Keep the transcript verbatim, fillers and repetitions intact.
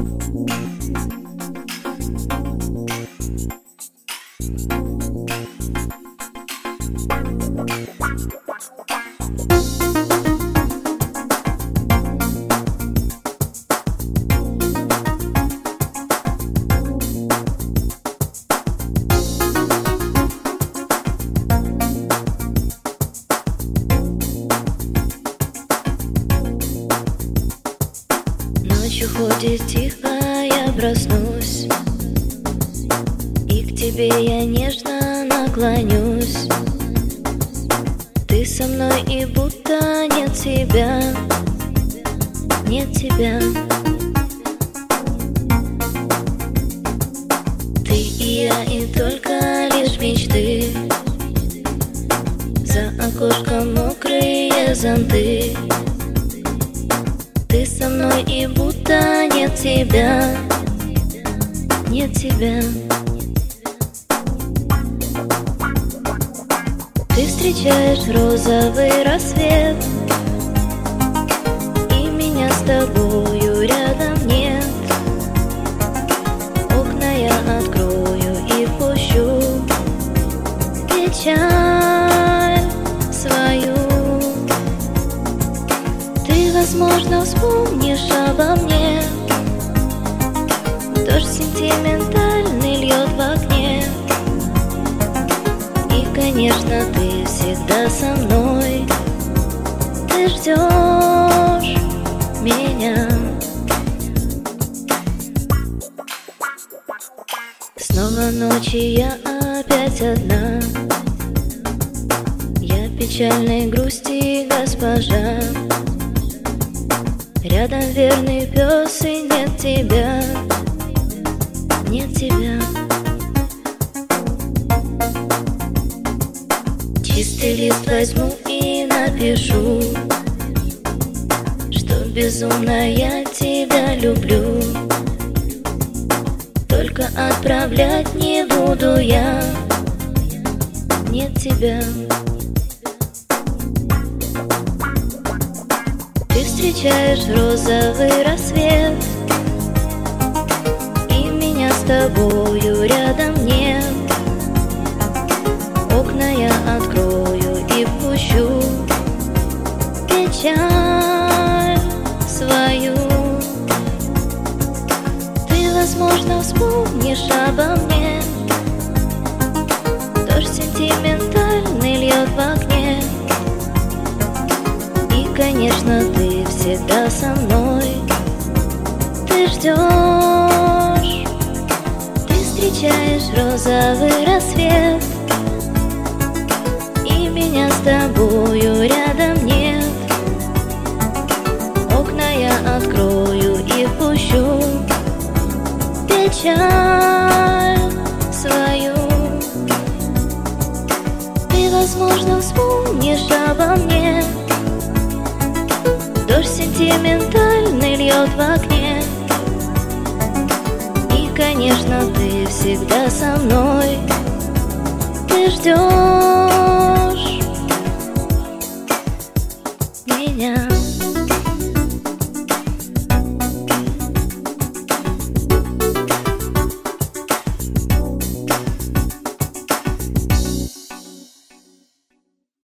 Ночью ходит тихо, я проснусь, и к тебе я нежно наклонюсь. Ты со мной, и будто нет тебя, нет тебя. Ты и я, и только лишь мечты, за окошком мокрые зонты. Ты со мной, и будто нет тебя, нет тебя. Ты встречаешь розовый рассвет, и меня с тобою рядом нет. Окна я открою и впущу печаль свою. Ты, возможно, вспомнишь обо мне, дождь сентиментальный льет в окне. И, конечно, ты всегда со мной, ты ждешь меня. Снова ночи, я опять одна, я печальной грусти госпожа. Рядом верный пес, и нет тебя, нет тебя. Чистый лист возьму и напишу, что безумно я тебя люблю. Только отправлять не буду я, нет тебя. Ты встречаешь розовый рассвет, и меня с тобою рядом нет. Окна я открою и впущу печаль свою. Ты, возможно, вспомнишь обо мне, дождь сентиментальный льет в окне. И, конечно, ты всегда со мной, ты ждешь. Ты встречаешь розовый рассвет, и меня с тобою рядом нет. Окна я открою и впущу печаль свою. Ты, возможно, вспомнишь обо мне, дождь сентиментальный льет в окне. И, конечно, ты всегда со мной, ты ждешь меня.